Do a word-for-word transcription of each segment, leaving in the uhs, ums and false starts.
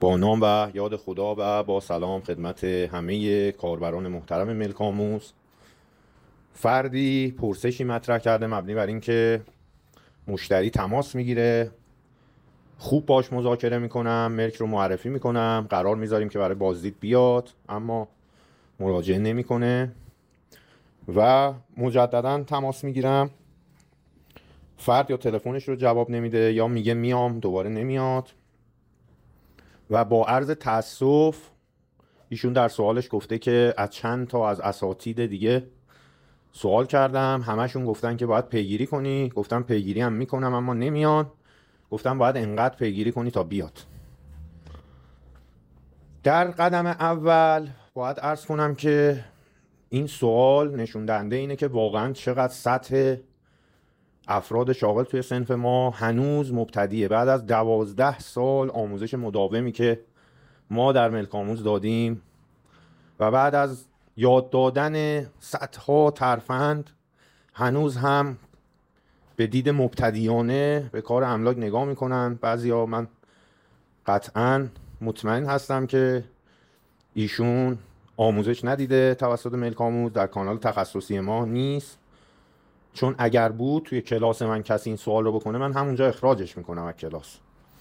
با نام و یاد خدا و با سلام خدمت همه کاربران محترم ملک آموز. فردی پرسشی مطرح کرده مبنی بر اینکه مشتری تماس میگیره، خوب باش مذاکره میکنم، ملک رو معرفی میکنم، قرار میذاریم که برای بازدید بیاد، اما مراجعه نمیکنه و مجددا تماس میگیرم، فرد یا تلفنش رو جواب نمیده یا میگه میام دوباره نمیاد. و با عرض تأسف ایشون در سوالش گفته که از چند تا از اساتید دیگه سوال کردم، همشون گفتن که باید پیگیری کنی. گفتم پیگیری هم میکنم اما نمیان. گفتم باید انقدر پیگیری کنی تا بیاد. در قدم اول باید عرض کنم که این سوال نشون دهنده اینه که واقعا چقدر سطح افراد شاغل توی صنف ما هنوز مبتدیه. بعد از دوازده سال آموزش مداومی که ما در ملک آموز دادیم و بعد از یاد دادن صدها ترفند هنوز هم به دید مبتدیانه به کار املاک نگاه میکنن. بعضیا من قطعا مطمئن هستم که ایشون آموزش ندیده توسط ملک آموز، در کانال تخصصی ما نیست، چون اگر بود توی کلاس من کسی این سوال رو بکنه من همونجا اخراجش میکنم از کلاس.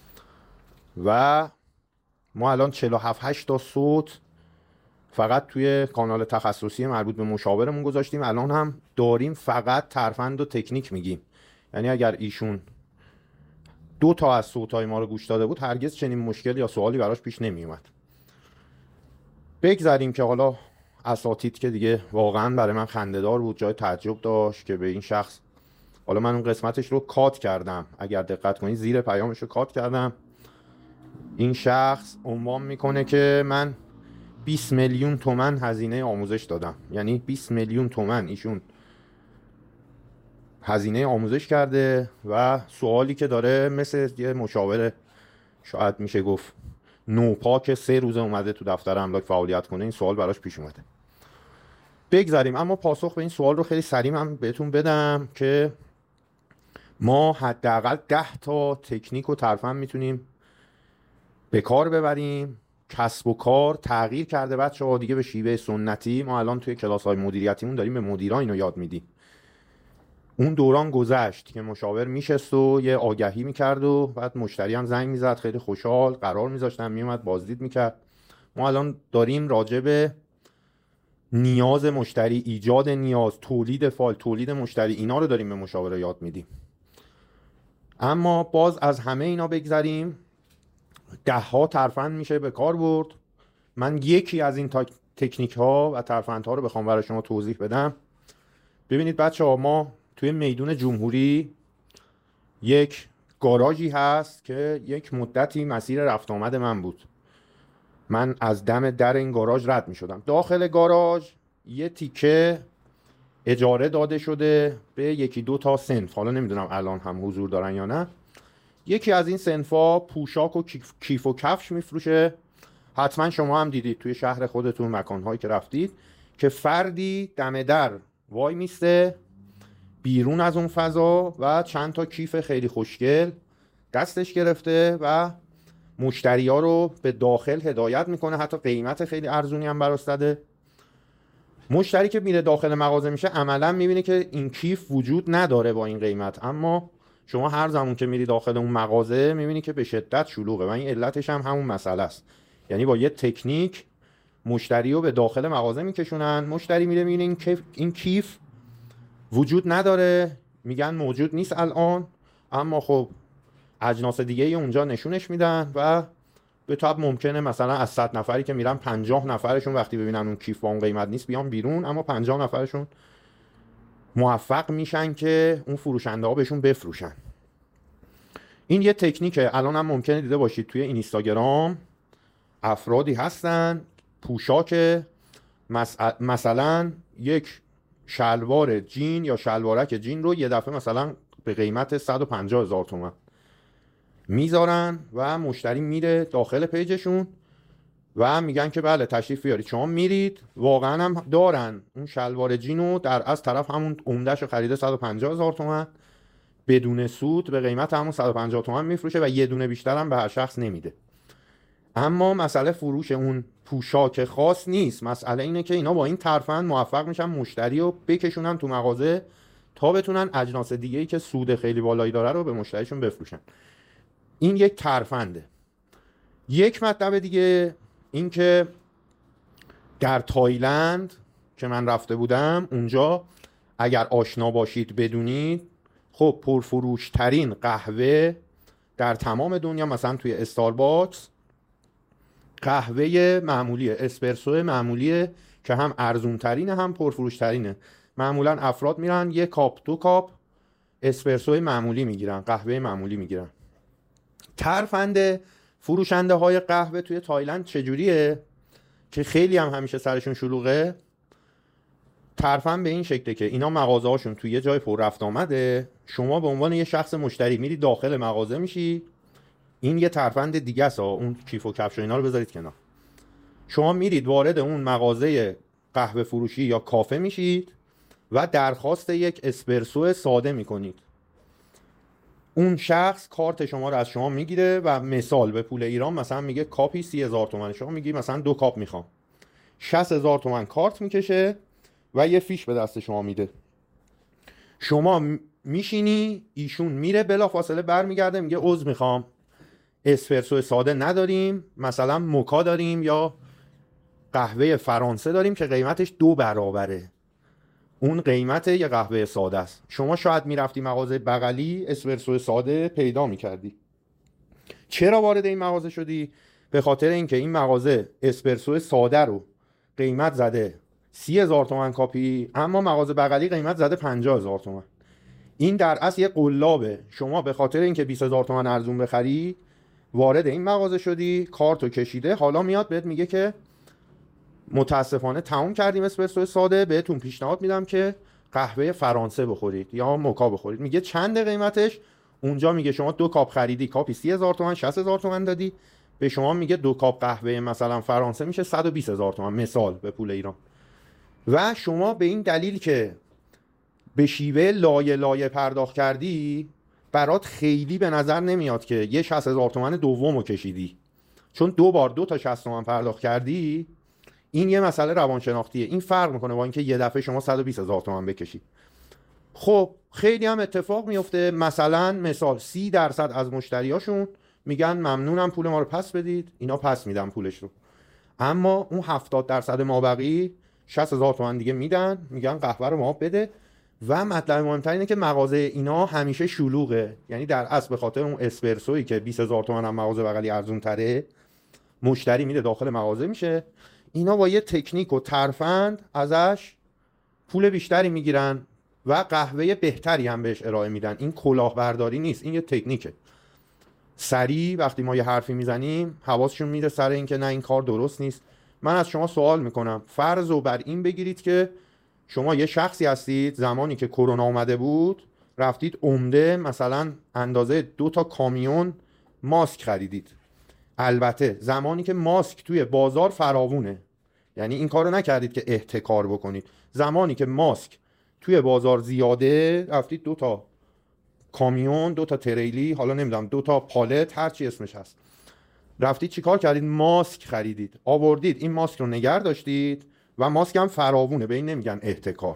و ما الان چهل و هفت هشت تا صوت فقط توی کانال تخصصی مربوط به مشاورمون گذاشتیم. الان هم داریم فقط ترفند و تکنیک میگیم. یعنی اگر ایشون دو تا از صوتای ما رو گوش داده بود هرگز چنین مشکل یا سوالی براش پیش نمیومد. بگذاریم که حالا اساتید که دیگه واقعا برای من خنده‌دار بود، جای تعجب داشت که به این شخص، حالا من اون قسمتش رو کات کردم، اگر دقت کنید زیر پیامش رو کات کردم. این شخص عنوان میکنه که من بیست میلیون تومن هزینه آموزش دادم. یعنی بیست میلیون تومن ایشون هزینه آموزش کرده و سوالی که داره مثل یه مشاور شاید میشه گفت نوپاک سه روزه اومده تو دفتر املاک فعالیت کنه، این سوال براش پیش اومده. بگذاریم، اما پاسخ به این سوال رو خیلی سریع من بهتون بدم که ما حداقل ده تا تکنیک و ترفند میتونیم به کار ببریم. کسب و کار تغییر کرده بچه‌ها دیگه به شیوه سنتی. ما الان توی کلاس‌های مدیریتیمون داریم به مدیران اینو یاد میدیم. اون دوران گذشت که مشاور میشست و یه آگهی میکرد و بعد مشتری هم زنگ میزد خیلی خوشحال قرار میذاشتن میومد بازدید میکرد. ما الان داریم راجع به نیاز مشتری، ایجاد نیاز، تولید فایل، تولید مشتری، اینا رو داریم به مشاور یاد میدیم. اما باز از همه اینا بگذریم، ده ها ترفند میشه به کار برد. من یکی از این تکنیک ها و ترفند ها رو بخوام برای شما توضیح بدم. ببینید بچه ها، ما توی میدون جمهوری یک گاراژی هست که یک مدتی مسیر رفت آمد من بود. من از دم در این گاراژ رد می شدم. داخل گاراژ یه تیکه اجاره داده شده به یکی دو تا صنف، حالا نمیدونم الان هم حضور دارن یا نه. یکی از این صنفا پوشاک و کیف و کفش میفروشه. حتما شما هم دیدید توی شهر خودتون مکانهایی که رفتید که فردی دم در وای میسته بیرون از اون فضا و چند تا کیف خیلی خوشگل دستش گرفته و مشتری ها رو به داخل هدایت میکنه. حتی قیمت خیلی ارزونی هم براش زده. مشتری که میره داخل مغازه میشه عملا میبینه که این کیف وجود نداره با این قیمت، اما شما هر زمان که میری داخل اون مغازه میبینی که به شدت شلوغه و این علتش هم همون مسئله است. یعنی با یه تکنیک مشتری رو به داخل مغازه میکشونن. مشتری میره میبینه این کیف این کیف وجود نداره، میگن موجود نیست الان، اما خب اجناس دیگه ای اونجا نشونش میدن و به طب ممکنه مثلا از صد نفری که میرن پنجاه نفرشون وقتی ببینن اون کیف با اون قیمت نیست بیان بیرون، اما پنجاه نفرشون موفق میشن که اون فروشنده ها بهشون بفروشن. این یه تکنیکه. الان هم ممکنه دیده باشید توی اینستاگرام افرادی هستن پوشاک مثلا یک شلوار جین یا شلوارک جین رو یه دفعه مثلا به قیمت صد و پنجاه هزار تومان میذارن و مشتری میره داخل پیجشون و میگن که بله تشریف بیارید. شما میرید واقعا هم دارن اون شلوار جینو در از طرف همون عمدهشو خریده صد و پنجاه هزار تومان بدون سود به قیمت همون صد و پنجاه تومان میفروشه و یه دونه بیشتر هم به هر شخص نمیده. اما مسئله فروش اون پوشاک خاص نیست، مسئله اینه که اینا با این ترفند موفق میشن مشتری رو بکشونن تو مغازه تا بتونن اجناس دیگه‌ای که سود خیلی بالایی داره رو به مشتریشون بفروشن. این یک ترفنده. یک مطلب دیگه این که در تایلند که من رفته بودم، اونجا اگر آشنا باشید بدونید، خب پرفروش ترین قهوه در تمام دنیا مثلا توی استارباکس قهوه معمولیه، اسپرسو معمولیه که هم ارزون ترینه هم پرفروش ترینه. معمولا افراد میرن یک کاپ دو کاپ اسپرسو معمولی میگیرن، قهوه معمولی میگیرن. ترفند فروشنده های قهوه توی تایلند چجوریه که خیلی هم همیشه سرشون شلوغه؟ ترفند به این شکله که اینا مغازه هاشون توی یه جای پر رفت آمده، شما به عنوان یه شخص مشتری میری داخل مغازه میشی. این یه ترفند دیگه است، اون کیف و کفش و اینا رو بذارید کنار. شما میرید وارد اون مغازه قهوه فروشی یا کافه میشید و درخواست یک اسپرسو ساده میکنید. اون شخص کارت شما رو از شما میگیره و مثال به پول ایران مثلا میگه کاپی سی هزار تومن، شما میگی مثلا دو کاپ میخوام، شصت هزار تومن کارت میکشه و یه فیش به دست شما میده. شما میشینی، ایشون میره بلافاصله برمیگرده میگه عذر میخوام اسپرسو ساده نداریم، مثلا موکا داریم یا قهوه فرانسه داریم که قیمتش دو برابره اون قیمت یه قهوه ساده است. شما شاید میرفتی مغازه بغلی اسپرسو ساده پیدا میکردی. چرا وارد این مغازه شدی؟ به خاطر اینکه این مغازه اسپرسو ساده رو قیمت زده سی هزار تومن کاپی، اما مغازه بغلی قیمت زده پنجاه هزار تومن. این در اصل یه قلابه. شما به خاطر اینکه بیست هزار تومن ارزون بخری وارد این مغازه شدی، کارتو کشیده، حالا میاد بهت میگه که متاسفانه تموم کردیم اسپرسو ساده، بهتون پیشنهاد میدم که قهوه فرانسه بخورید یا موکا بخورید. میگه چند قیمتش؟ اونجا میگه شما دو کاپ خریدی، کاپی سی هزار تومن، شصت هزار تومن دادی، به شما میگه دو کاپ قهوه مثلا فرانسه میشه صد و بیست هزار تومن، مثال به پول ایران. و شما به این دلیل که به شیوه لایه لایه پرداخت کردی، برات خیلی به نظر نمیاد که یه شصت هزار تومن دومو کشیدی، چون دو بار دو تا شصت تومن پرداخت کردی. این یه مسئله روانشناختیه. این فرق میکنه با اینکه یه دفعه شما صد و بیست هزار تومن بکشی. خب خیلی هم اتفاق میفته، مثلا مثال سی درصد از مشتریاشون میگن ممنونم پول ما رو پس بدید، اینا پس میدن پولش رو. اما اون هفتاد درصد مابقی شصت هزار تومن دیگه میدن، میگن قهوه رو ما بده. و مطلب مهمتر اینه که مغازه اینا همیشه شلوغه، یعنی در اصل به خاطر اون اسپرسویی که بیست هزار تومن هم مغازه بغلی ارزون تره، مشتری میره داخل مغازه میشه، اینا با یه تکنیک و ترفند ازش پول بیشتری میگیرن و قهوه بهتری هم بهش ارائه میدن. این کلاهبرداری نیست، این یه تکنیکه. سریع وقتی ما یه حرفی میزنیم حواسشون میره سر این که نه این کار درست نیست. من از شما سوال میکنم، فرض رو بر این بگیرید که شما یه شخصی هستید، زمانی که کرونا اومده بود رفتید عمده مثلا اندازه دو تا کامیون ماسک خریدید. البته زمانی که ماسک توی بازار فراوونه، یعنی این کارو نکردید که احتکار بکنید، زمانی که ماسک توی بازار زیاده رفتید دو تا کامیون، دو تا تریلی، حالا نمیدونم دو تا پالت، هر چی اسمش هست، رفتید چیکار کردید؟ ماسک خریدید، آوردید، این ماسک رو نگه داشتید و ماسک هم فراوونه، به این نمیگن احتکار.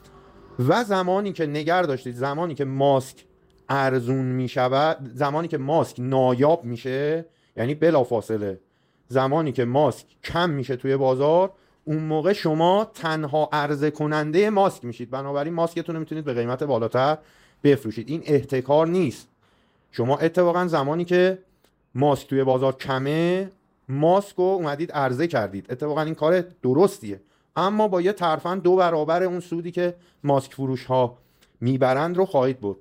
و زمانی که نگه داشتید، زمانی که ماسک ارزون میشود، زمانی که ماسک نایاب میشه، یعنی بلافاصله زمانی که ماسک کم میشه توی بازار، اون موقع شما تنها عرضه کننده ماسک میشید، بنابراین ماسکتون رو میتونید به قیمت بالاتر بفروشید. این احتکار نیست. شما اتفاقا زمانی که ماسک توی بازار کمه، ماسک رو اومدید عرضه کردید، اتفاقا این کار درستیه، اما با یه ترفند دو برابر اون سودی که ماسک فروش ها میبرند رو خواهید بود.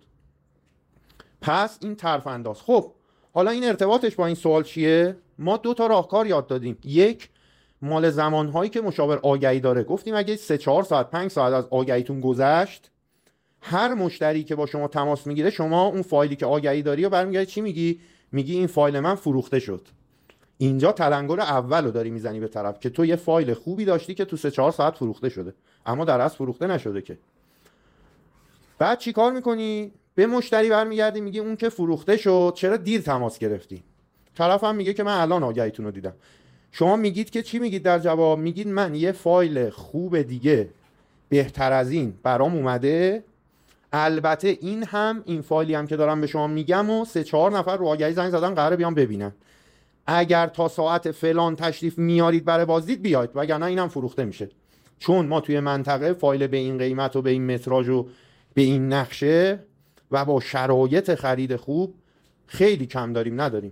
پس این ترفنداست. خب حالا این ارتباطش با این سوال چیه؟ ما دو تا راهکار یاد دادیم. یک، مال زمانهایی که مشاور آگهی داره، گفتیم اگه سه چهار ساعت پنج ساعت از آگهیتون گذشت، هر مشتری که با شما تماس میگیره، شما اون فایلی که آگهی داری و برمیگردی چی میگی؟ میگی این فایل من فروخته شد. اینجا تلنگر اول رو داری میزنی به طرف که تو یه فایل خوبی داشتی که تو سه چهار ساعت فروخته شده، اما در اصل فروخته نشده که. بعد چی کار میکنی؟ به مشتری برمیگردی میگی اون که فروخته شد چرا دیر تماس گرفتی؟ طرفم میگه که من الان آگهیتون رو دیدم. شما میگید که چی میگید در جواب؟ میگید من یه فایل خوب دیگه بهتر از این برام اومده، البته این هم این فایلی هم که دارم به شما میگم و سه چهار نفر رو آگهی زنگ زدن قراره بیان ببینن، اگر تا ساعت فلان تشریف میارید برای بازدید بیاید، وگرنه اینم فروخته میشه. چون ما توی منطقه فایل به این قیمت و به این متراژ و به این نقشه و با شرایط خرید خوب خیلی کم داریم، نداریم.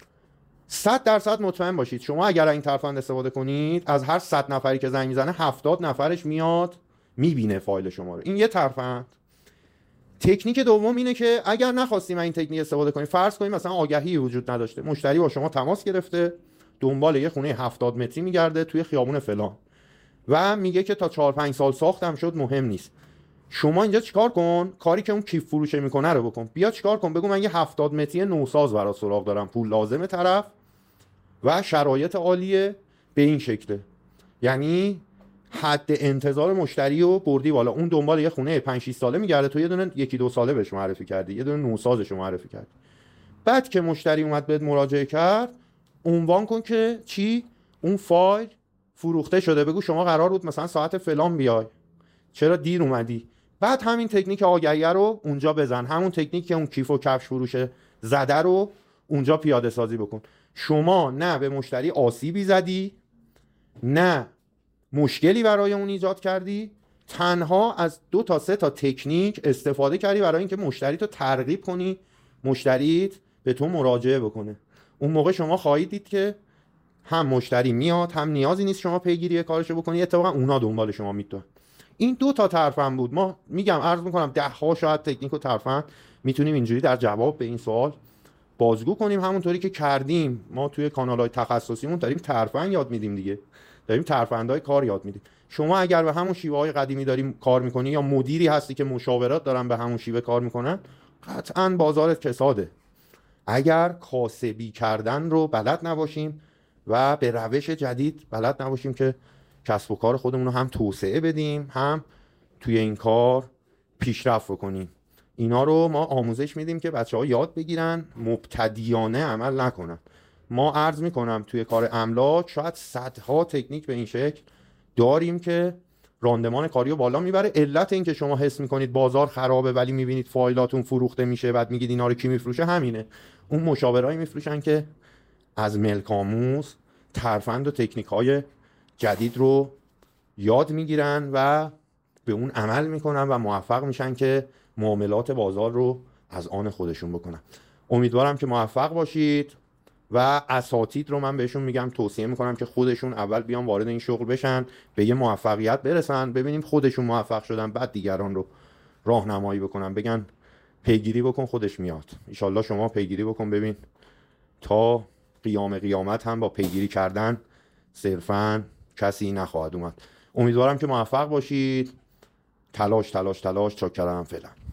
صد درصد مطمئن باشید شما اگر این ترفند استفاده کنید، از هر صد نفری که زنگ میزنه هفتاد نفرش میاد میبینه فایل شما رو. این یه ترفند. تکنیک دوم اینه که اگر نخواستیم این تکنیک استفاده کنیم، فرض کنیم مثلا آگهی وجود نداشته، مشتری با شما تماس گرفته، دنبال یه خونه هفتاد متری میگرده توی خیابون فلان و میگه که تا چهار پنج سال ساختم شد، مهم نیست. شما اینجا چیکار کن؟ کاری که اون کیف فروشه میکنه رو بکن. بیا چیکار کن؟ بگو من یه هفتاد متری نوساز برای سراغ دارم، پول لازمه طرف و شرایط عالیه، به این شکله. یعنی حد انتظار مشتری رو بردی بالا. اون دنبال یه خونه پنج شش ساله میگرده، تو یه دونه یکی دو ساله بهش معرفی کردی، یه دونه نوسازش معرفی کردی. بعد که مشتری اومد بهت مراجعه کرد، عنوان کن که چی؟ اون فایل فروخته شده. بگو شما قرار بود مثلا ساعت فلان بیای، چرا دیر اومدی؟ بعد همین تکنیک آگهی رو اونجا بزن، همون تکنیک که اون کیف و کفش فروشه زده رو اونجا پیاده سازی بکن. شما نه به مشتری آسیبی زدی، نه مشکلی برای اون ایجاد کردی، تنها از دو تا سه تا تکنیک استفاده کردی برای اینکه مشتری تو ترغیب کنی، مشتریت به تو مراجعه بکنه. اون موقع شما خواهید دید که هم مشتری میاد، هم نیازی نیست شما پیگیری کارشو بکنی، اتفاقا اونا دنبال شما میتونن. این دو تا ترفند بود. ما میگم عرض میکنم ده ها شاید تکنیک و ترفند میتونیم اینجوری در جواب به این سوال بازگو کنیم، همونطوری که کردیم. ما توی کانال‌های تخصصیمون داریم ترفند یاد میدیم دیگه، داریم ترفندهای کار یاد میدیم. شما اگر به همون شیوه های قدیمی داریم کار میکنی یا مدیری هستی که مشاورات دارن به همون شیوه کار میکنن، قطعاً بازارت کساده. اگر کاسبی کردن رو بلد نباشیم و به روش جدید بلد نباشیم که کسب و کار خودمون رو هم توسعه بدیم، هم توی این کار پیشرفت کنیم، اینا رو ما آموزش میدیم که بچه‌ها یاد بگیرن، مبتدیانه عمل نکنن. ما عرض میکنم توی کار املاک شاید صدها تکنیک به این شکل داریم که راندمان کاری رو بالا میبره. علت این که شما حس میکنید بازار خرابه ولی میبینید فایلاتون فروخته میشه، بعد میگید اینا رو کی میفروشه، همینه. اون مشاورایی میفروشن که از ملک آموز ترفند و تکنیک های جدید رو یاد میگیرن و به اون عمل میکنن و موفق میشن که معاملات بازار رو از آن خودشون بکنن. امیدوارم که موفق باشید و اساتید رو من بهشون میگم توصیه میکنم که خودشون اول بیان وارد این شغل بشن، به یه موفقیت برسن، ببینیم خودشون موفق شدن، بعد دیگران رو راهنمایی بکنن، بگن پیگیری بکن خودش میاد. ان شاءالله شما پیگیری بکن، ببین تا قیام قیامت هم با پیگیری کردن صرفاً کسی نخواهد اومد. امیدوارم که موفق باشید. تلاش تلاش تلاش. چاکرم. فعلا.